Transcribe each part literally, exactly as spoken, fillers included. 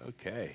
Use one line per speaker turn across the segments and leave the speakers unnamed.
Okay.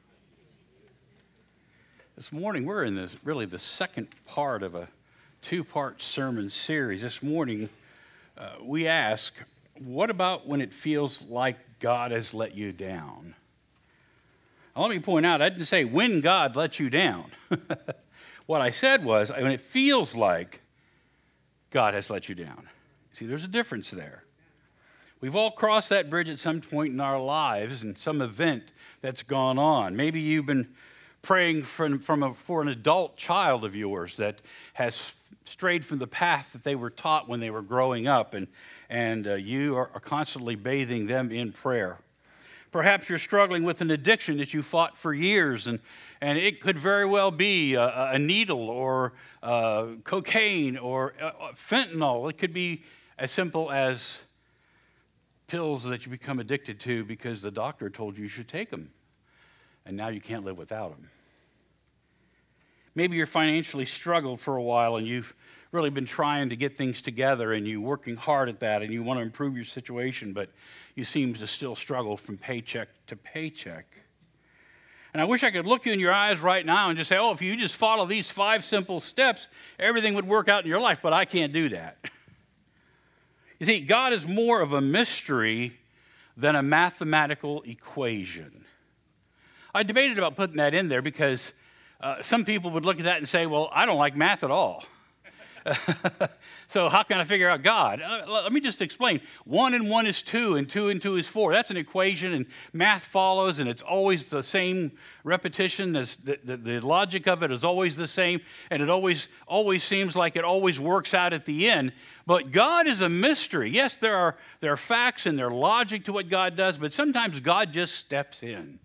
This morning we're in this really the second part of a two-part sermon series. This morning uh, we ask, what about when it feels like God has let you down? Now, let me point out, I didn't say when God lets you down. What I said was when it feels like God has let you down. See, there's a difference there. We've all crossed that bridge at some point in our lives and some event that's gone on. Maybe you've been praying from, from a, for an adult child of yours that has strayed from the path that they were taught when they were growing up, and, and uh, you are, are constantly bathing them in prayer. Perhaps you're struggling with an addiction that you fought for years, and, and it could very well be a, a needle or uh, cocaine or uh, fentanyl. It could be as simple as pills that you become addicted to because the doctor told you you should take them, and now you can't live without them. Maybe you're financially struggled for a while and you've really been trying to get things together and you're working hard at that and you want to improve your situation, but you seem to still struggle from paycheck to paycheck. And I wish I could look you in your eyes right now and just say, oh, if you just follow these five simple steps, everything would work out in your life, but I can't do that. You see, God is more of a mystery than a mathematical equation. I debated about putting that in there because uh, some people would look at that and say, well, I don't like math at all. So how can I figure out God? Uh, let me just explain. One and one is two, and two and two is four. That's an equation, and math follows, and it's always the same repetition. As the, the, the logic of it is always the same, and it always always seems like it always works out at the end. But God is a mystery. Yes, there are, there are facts and there are logic to what God does, but sometimes God just steps in.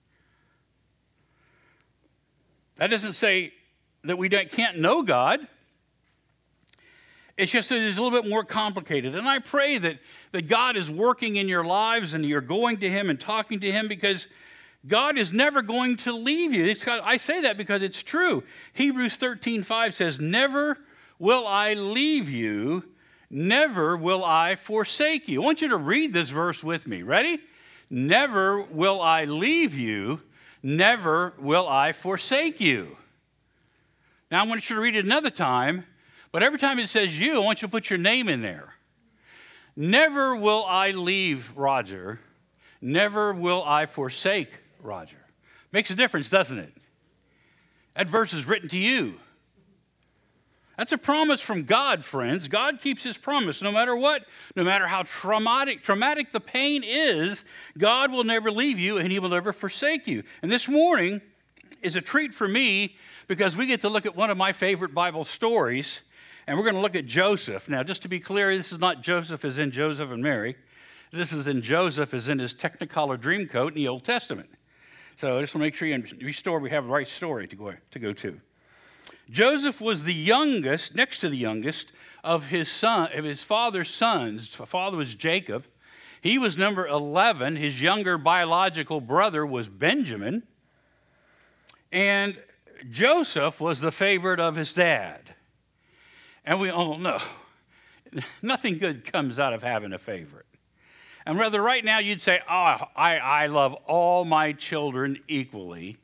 That doesn't say that we can't know God. It's just that it's a little bit more complicated. And I pray that, that God is working in your lives and you're going to Him and talking to Him, because God is never going to leave you. It's, I say that because it's true. Hebrews thirteen five says, never will I leave you, never will I forsake you. I want you to read this verse with me. Ready? Never will I leave you, never will I forsake you. Now I want you to read it another time, but every time it says you, I want you to put your name in there. Never will I leave Roger, never will I forsake Roger. Makes a difference, doesn't it? That verse is written to you. That's a promise from God, friends. God keeps His promise no matter what, no matter how traumatic, traumatic the pain is, God will never leave you and He will never forsake you. And this morning is a treat for me because we get to look at one of my favorite Bible stories, and we're going to look at Joseph. Now, just to be clear, this is not Joseph as in Joseph and Mary. This is in Joseph as in his Technicolor Dreamcoat in the Old Testament. So I just want to make sure you restore we have the right story to go, to go to. Joseph was the youngest, next to the youngest, of his son, of his father's sons. His father was Jacob. He was number eleven. His younger biological brother was Benjamin. And Joseph was the favorite of his dad. And we all know, nothing good comes out of having a favorite. And rather right now you'd say, oh, I, I love all my children equally.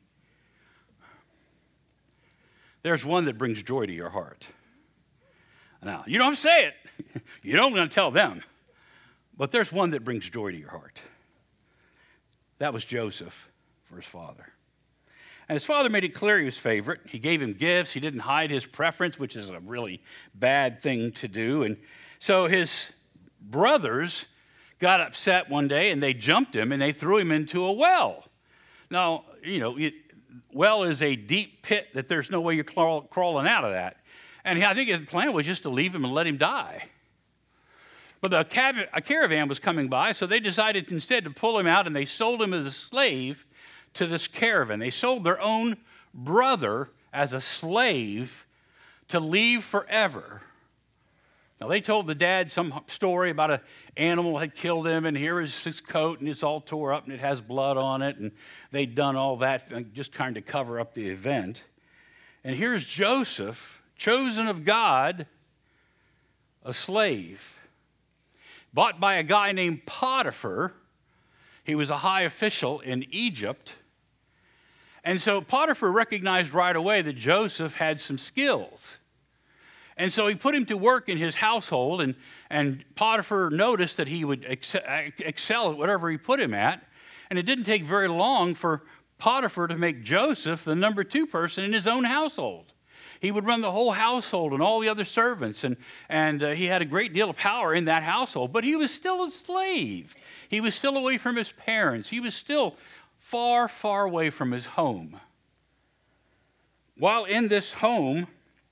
There's one that brings joy to your heart. Now, you don't have to say it. You don't want to tell them. But there's one that brings joy to your heart. That was Joseph for his father. And his father made it clear he was favorite. He gave him gifts. He didn't hide his preference, which is a really bad thing to do. And so his brothers got upset one day, and they jumped him, and they threw him into a well. Now, you know, it, well is a deep pit that there's no way you're crawl, crawling out of that. And I think his plan was just to leave him and let him die. But the cav- a caravan was coming by, so they decided instead to pull him out, and they sold him as a slave to this caravan. They sold their own brother as a slave to leave forever. Now, they told the dad some story about an animal had killed him, and here is his coat, and it's all tore up, and it has blood on it, and they'd done all that just kind of cover up the event. And here's Joseph, chosen of God, a slave, bought by a guy named Potiphar. He was a high official in Egypt. And so Potiphar recognized right away that Joseph had some skills. And so he put him to work in his household, and, and Potiphar noticed that he would excel at whatever he put him at. And it didn't take very long for Potiphar to make Joseph the number two person in his own household. He would run the whole household and all the other servants, and, and uh, he had a great deal of power in that household. But he was still a slave. He was still away from his parents. He was still far, far away from his home. While in this home,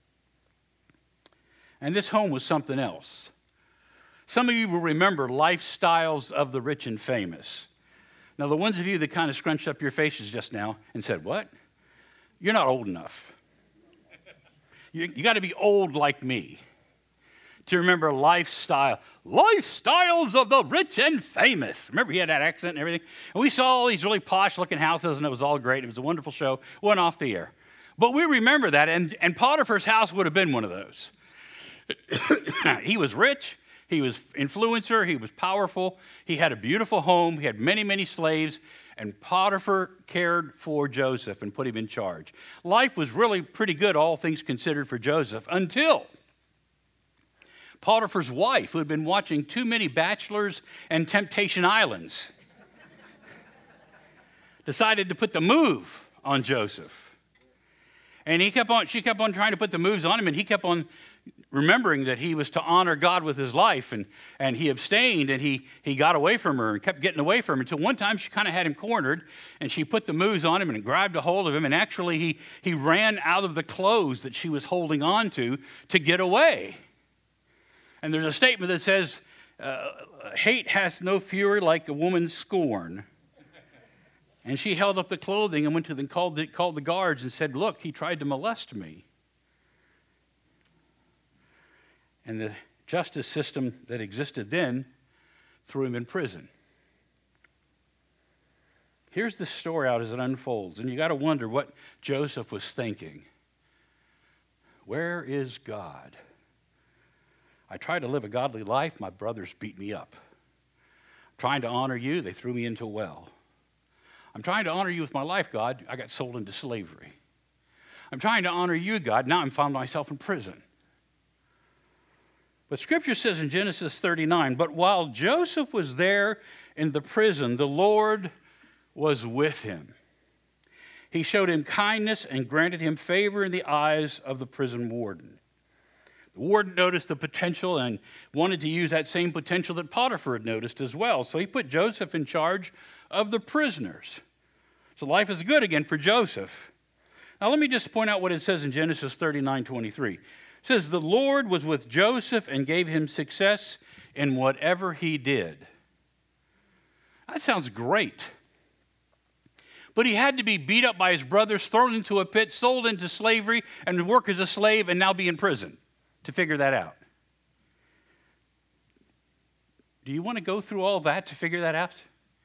and this home was something else. Some of you will remember Lifestyles of the Rich and Famous. Now, the ones of you that kind of scrunched up your faces just now and said, what? You're not old enough. You, you got to be old like me to remember Lifestyle. Lifestyles of the Rich and Famous. Remember, he had that accent and everything? And we saw all these really posh-looking houses, and it was all great. It was a wonderful show. Went off the air. But we remember that, and, and Potiphar's house would have been one of those. He was rich. He was influencer. He was powerful. He had a beautiful home. He had many, many slaves. And Potiphar cared for Joseph and put him in charge. Life was really pretty good, all things considered, for Joseph, until Potiphar's wife, who had been watching too many Bachelors and Temptation Islands, decided to put the move on Joseph. And he kept on, she kept on trying to put the moves on him, and he kept on remembering that he was to honor God with his life, and, and he abstained, and he, he got away from her and kept getting away from her until one time she kind of had him cornered, and she put the moves on him and grabbed a hold of him, and actually he, he ran out of the clothes that she was holding on to to get away. And there's a statement that says, uh, hate has no fury like a woman's scorn. And she held up the clothing and went to them, called the, called the guards and said, look, he tried to molest me. And the justice system that existed then threw him in prison. Here's the story out as it unfolds, and you got to wonder what Joseph was thinking. Where is God? I tried to live a godly life. My brothers beat me up. I'm trying to honor you. They threw me into a well. I'm trying to honor you with my life, God. I got sold into slavery. I'm trying to honor you, God. Now I'm found myself in prison. But Scripture says in Genesis thirty-nine, but while Joseph was there in the prison, the Lord was with him. He showed him kindness and granted him favor in the eyes of the prison warden. The warden noticed the potential and wanted to use that same potential that Potiphar had noticed as well. So he put Joseph in charge of the prisoners. So life is good again for Joseph. Now let me just point out what it says in Genesis thirty-nine twenty-three. It says, the Lord was with Joseph and gave him success in whatever he did. That sounds great. But he had to be beat up by his brothers, thrown into a pit, sold into slavery, and work as a slave, and now be in prison to figure that out. Do you want to go through all that to figure that out?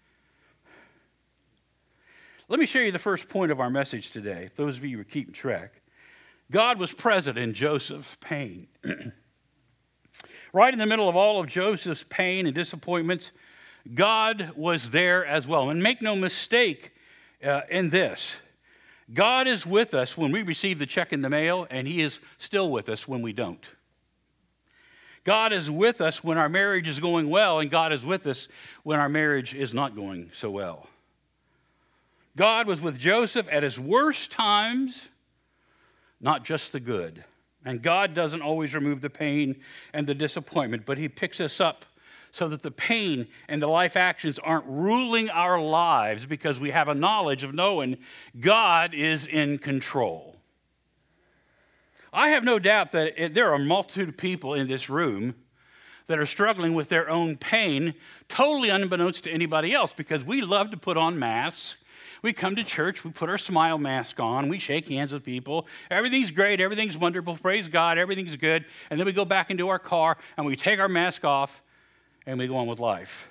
Let me show you the first point of our message today, if those of you who are keeping track. God was present in Joseph's pain. Right in the middle of all of Joseph's pain and disappointments, God was there as well. And make no mistake uh, in this. God is with us when we receive the check in the mail, and he is still with us when we don't. God is with us when our marriage is going well, and God is with us when our marriage is not going so well. God was with Joseph at his worst times, not just the good. And God doesn't always remove the pain and the disappointment, but he picks us up so that the pain and the life actions aren't ruling our lives because we have a knowledge of knowing God is in control. I have no doubt that there are a multitude of people in this room that are struggling with their own pain, totally unbeknownst to anybody else, because we love to put on masks. We come to church, we put our smile mask on, we shake hands with people. Everything's great, everything's wonderful, praise God, everything's good. And then we go back into our car and we take our mask off and we go on with life.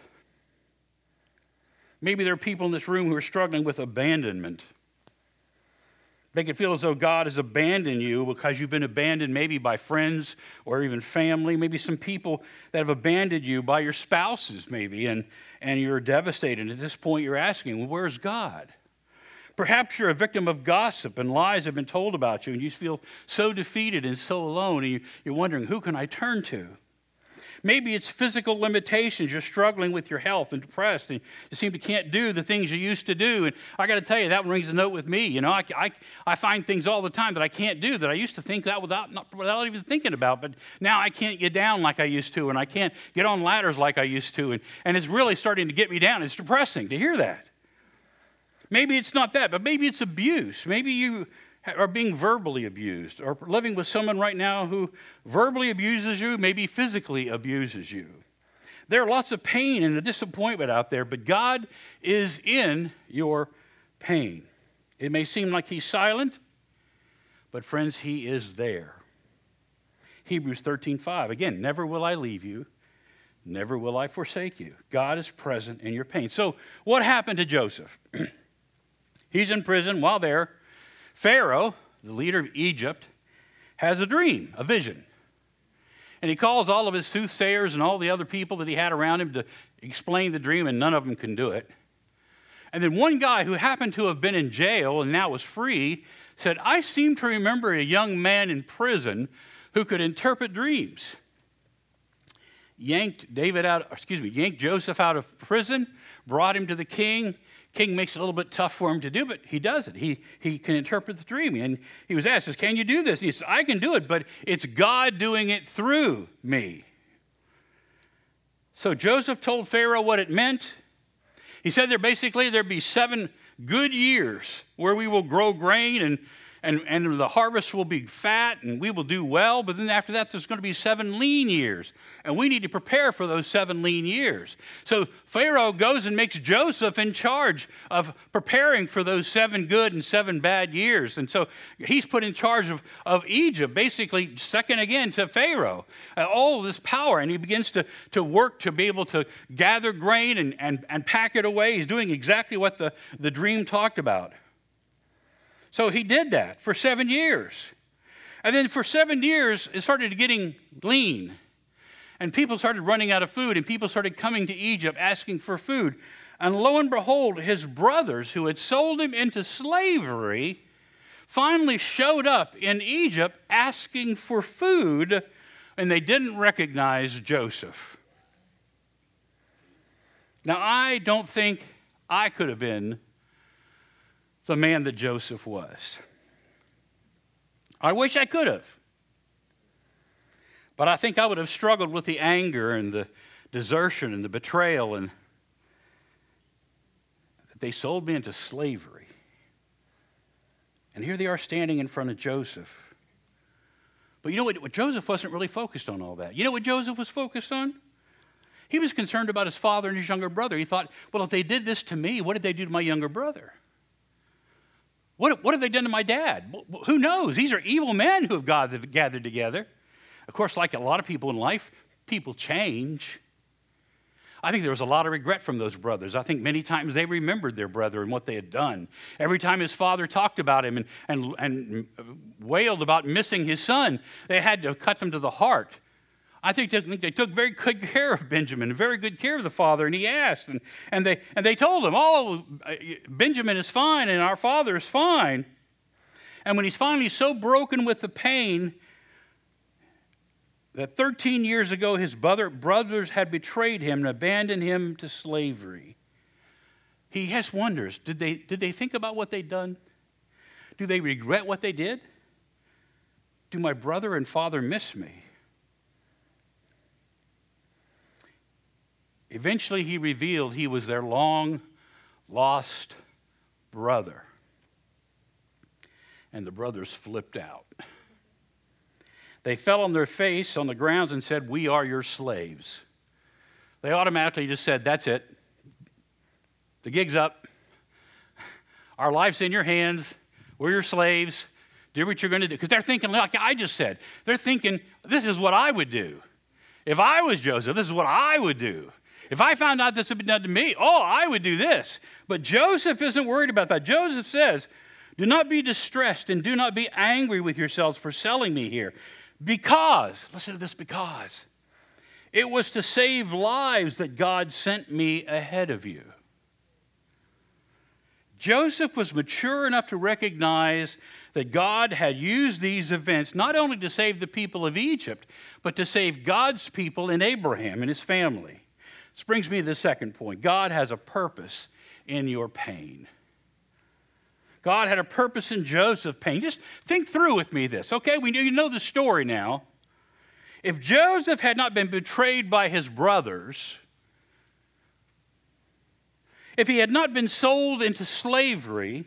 Maybe there are people in this room who are struggling with abandonment. Make it feel as though God has abandoned you because you've been abandoned maybe by friends or even family, maybe some people that have abandoned you by your spouses maybe, and, and you're devastated. At this point you're asking, well, where's God? Perhaps you're a victim of gossip and lies have been told about you, and you feel so defeated and so alone, and you're wondering, who can I turn to? Maybe it's physical limitations. You're struggling with your health and depressed, and you seem to can't do the things you used to do. And I got to tell you, that rings a note with me. You know, I, I, I find things all the time that I can't do that I used to think that without, not, without even thinking about. But now I can't get down like I used to, and I can't get on ladders like I used to. And, and it's really starting to get me down. It's depressing to hear that. Maybe it's not that, but maybe it's abuse. Maybe you are being verbally abused, or living with someone right now who verbally abuses you, maybe physically abuses you. There are lots of pain and a disappointment out there, but God is in your pain. It may seem like he's silent, but friends, he is there. Hebrews thirteen five, again, never will I leave you, never will I forsake you. God is present in your pain. So what happened to Joseph? He's in prison. While there, Pharaoh, the leader of Egypt, has a dream, a vision. And he calls all of his soothsayers and all the other people that he had around him to explain the dream, and none of them can do it. And then one guy who happened to have been in jail and now was free said, I seem to remember a young man in prison who could interpret dreams. Yanked David out, excuse me, yanked Joseph out of prison, brought him to the king. King makes it a little bit tough for him to do, but he does it. He, he can interpret the dream. And he was asked, says, can you do this? And he says, I can do it, but it's God doing it through me. So Joseph told Pharaoh what it meant. He said there basically there'd be seven good years where we will grow grain and, and, and the harvest will be fat and we will do well. But then after that, there's going to be seven lean years. And we need to prepare for those seven lean years. So Pharaoh goes and makes Joseph in charge of preparing for those seven good and seven bad years. And so he's put in charge of, of Egypt, basically second again to Pharaoh. Uh, all of this power. And he begins to, to work to be able to gather grain and, and, and pack it away. He's doing exactly what the, the dream talked about. So he did that for seven years. And then for seven years, it started getting lean. And people started running out of food, and people started coming to Egypt asking for food. And lo and behold, his brothers who had sold him into slavery finally showed up in Egypt asking for food, and they didn't recognize Joseph. Now, I don't think I could have been the man that Joseph was. I wish I could have. But I think I would have struggled with the anger and the desertion and the betrayal, and they sold me into slavery. And here they are standing in front of Joseph. But you know what? What Joseph wasn't really focused on all that. You know what Joseph was focused on? He was concerned about his father and his younger brother. He thought, well, if they did this to me, what did they do to my younger brother? What, what have they done to my dad? Who knows? These are evil men who have gathered, gathered together. Of course, like a lot of people in life, people change. I think there was a lot of regret from those brothers. I think many times they remembered their brother and what they had done. Every time his father talked about him and, and, and wailed about missing his son, they had to cut them to the heart. I think they, they took very good care of Benjamin, very good care of the father, and he asked, and, and, they, and they told him, oh, Benjamin is fine, and our father is fine. And when he's finally so broken with the pain that thirteen years ago his brother, brothers had betrayed him and abandoned him to slavery, he has wonders, did they, did they think about what they'd done? Do they regret what they did? Do my brother and father miss me? Eventually, he revealed he was their long-lost brother. And the brothers flipped out. They fell on their face on the ground and said, we are your slaves. They automatically just said, that's it. The gig's up. Our life's in your hands. We're your slaves. Do what you're going to do. Because they're thinking, like I just said, they're thinking, this is what I would do. If I was Joseph, this is what I would do. If I found out this had been done to me, oh, I would do this. But Joseph isn't worried about that. Joseph says, do not be distressed and do not be angry with yourselves for selling me here. Because, listen to this, because it was to save lives that God sent me ahead of you. Joseph was mature enough to recognize that God had used these events not only to save the people of Egypt, but to save God's people in Abraham and his family. This brings me to the second point. God has a purpose in your pain. God had a purpose in Joseph's pain. Just think through with me this, okay? We you know the story now. If Joseph had not been betrayed by his brothers, if he had not been sold into slavery,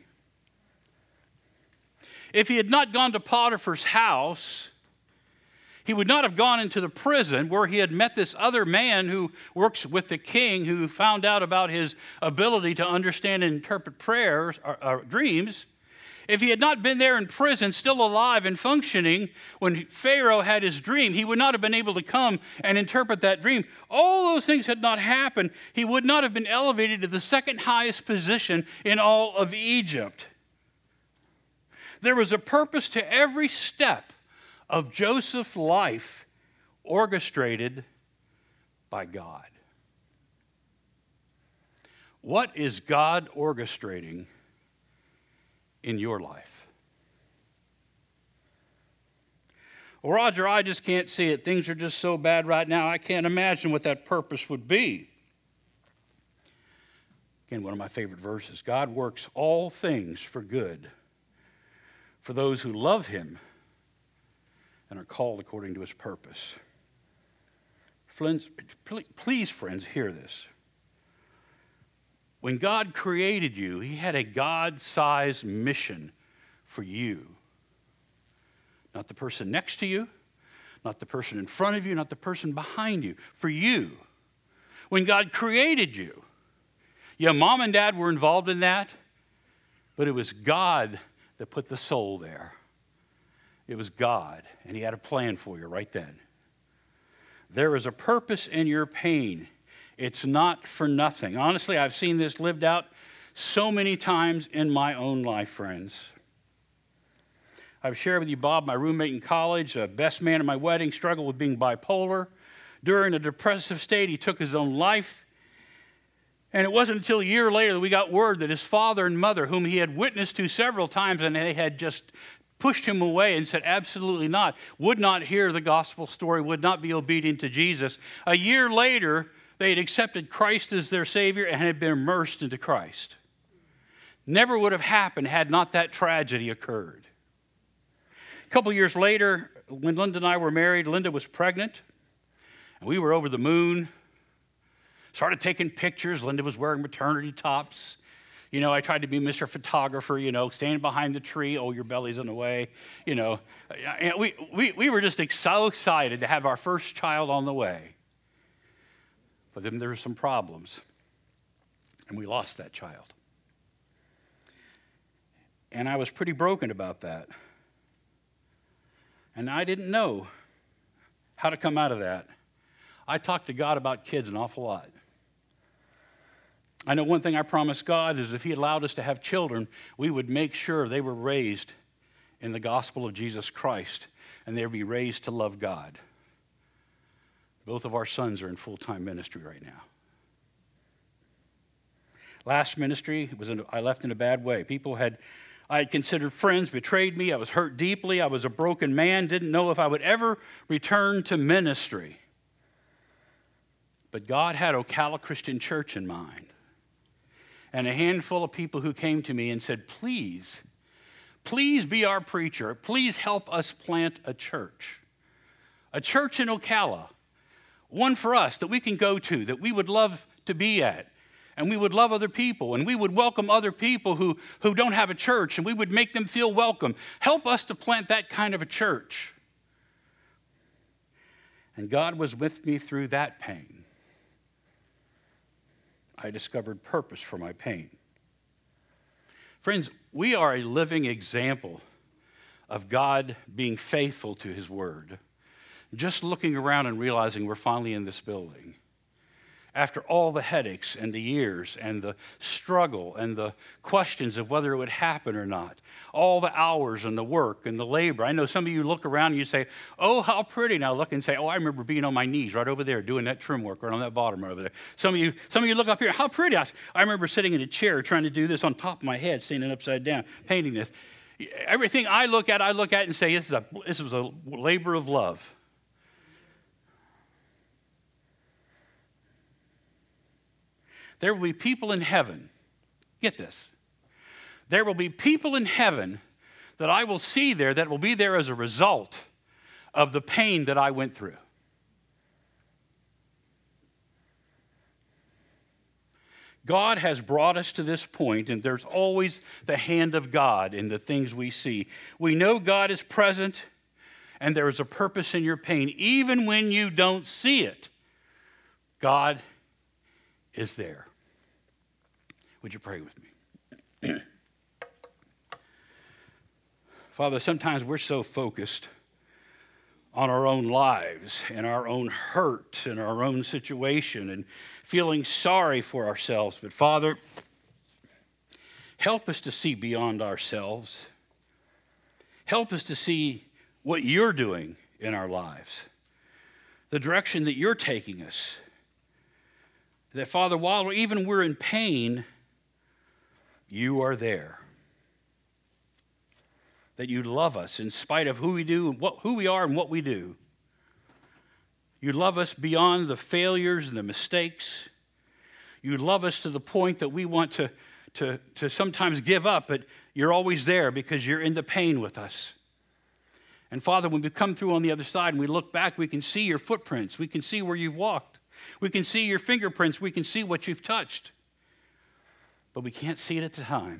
if he had not gone to Potiphar's house, he would not have gone into the prison where he had met this other man who works with the king, who found out about his ability to understand and interpret prayers or, or dreams. If he had not been there in prison, still alive and functioning, when Pharaoh had his dream, he would not have been able to come and interpret that dream. All those things had not happened. He would not have been elevated to the second highest position in all of Egypt. There was a purpose to every step of Joseph's life orchestrated by God. What is God orchestrating in your life? Well, Roger, I just can't see it. Things are just so bad right now. I can't imagine what that purpose would be. Again, one of my favorite verses. God works all things for good for those who love him and are called according to his purpose. Friends, please, friends, hear this. When God created you, he had a God-sized mission for you. Not the person next to you, not the person in front of you, not the person behind you, for you. When God created you, yeah, mom and dad were involved in that, but it was God that put the soul there. It was God, and he had a plan for you right then. There is a purpose in your pain. It's not for nothing. Honestly, I've seen this lived out so many times in my own life, friends. I've shared with you Bob, my roommate in college, a best man at my wedding, struggled with being bipolar. During a depressive state, he took his own life. And it wasn't until a year later that we got word that his father and mother, whom he had witnessed to several times, and they had just pushed him away and said, absolutely not, would not hear the gospel story, would not be obedient to Jesus. A year later, they had accepted Christ as their Savior and had been immersed into Christ. Never would have happened had not that tragedy occurred. A couple years later, when Linda and I were married, Linda was pregnant, and we were over the moon. Started taking pictures. Linda was wearing maternity tops. You know, I tried to be Mister Photographer, you know, standing behind the tree. Oh, your belly's in the way. You know, and we, we, we were just so excited to have our first child on the way. But then there were some problems, and we lost that child. And I was pretty broken about that. And I didn't know how to come out of that. I talked to God about kids an awful lot. I know one thing I promised God is if he allowed us to have children, we would make sure they were raised in the gospel of Jesus Christ, and they would be raised to love God. Both of our sons are in full-time ministry right now. Last ministry, was in, I left in a bad way. People had, I had considered friends, betrayed me. I was hurt deeply. I was a broken man, didn't know if I would ever return to ministry. But God had Ocala Christian Church in mind. And a handful of people who came to me and said, please, please be our preacher. Please help us plant a church. A church in Ocala. One for us that we can go to, that we would love to be at. And we would love other people. And we would welcome other people who, who don't have a church. And we would make them feel welcome. Help us to plant that kind of a church. And God was with me through that pain. I discovered purpose for my pain. Friends, we are a living example of God being faithful to his word. Just looking around and realizing we're finally in this building. after all the headaches and the years and the struggle and the questions of whether it would happen or not, all the hours and the work and the labor. I know some of you look around and you say, oh, how pretty. Now look and say, oh, I remember being on my knees right over there doing that trim work right on that bottom right over there. Some of you, some of you look up here, how pretty. I, I remember sitting in a chair trying to do this on top of my head, standing upside down, painting this. Everything I look at, I look at and say, this is a, this was a labor of love. There will be people in heaven, get this, there will be people in heaven that I will see there that will be there as a result of the pain that I went through. God has brought us to this point, and there's always the hand of God in the things we see. We know God is present, and there is a purpose in your pain. Even when you don't see it, God is there. Would you pray with me? Father, sometimes we're so focused on our own lives and our own hurt and our own situation and feeling sorry for ourselves. But Father, help us to see beyond ourselves. Help us to see what you're doing in our lives, the direction that you're taking us. That, Father, while even we're in pain, you are there. That you love us in spite of who we do and what, who we are and what we do. You love us beyond the failures and the mistakes. You love us to the point that we want to, to, to sometimes give up, but you're always there because you're in the pain with us. And Father, when we come through on the other side and we look back, we can see your footprints. We can see where you've walked. We can see your fingerprints. We can see what you've touched. But we can't see it at the time.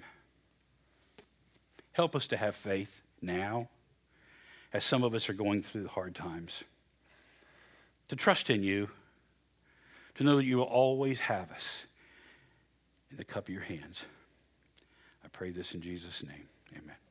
Help us to have faith now, as some of us are going through the hard times. To trust in you, to know that you will always have us in the cup of your hands. I pray this in Jesus' name. Amen.